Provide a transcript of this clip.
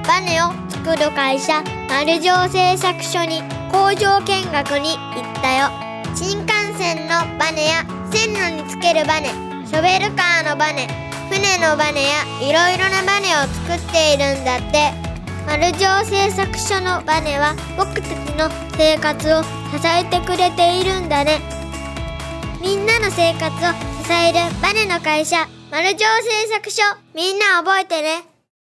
バネを作る会社丸城製作所に工場見学に行ったよ。新幹線のバネや線路につけるバネ、ショベルカーのバネ、船のバネやいろいろなバネを作っているんだって。丸城製作所のバネは僕たちの生活を支えてくれているんだね。みんなの生活を支えるバネの会社丸城製作所、みんな覚えてね。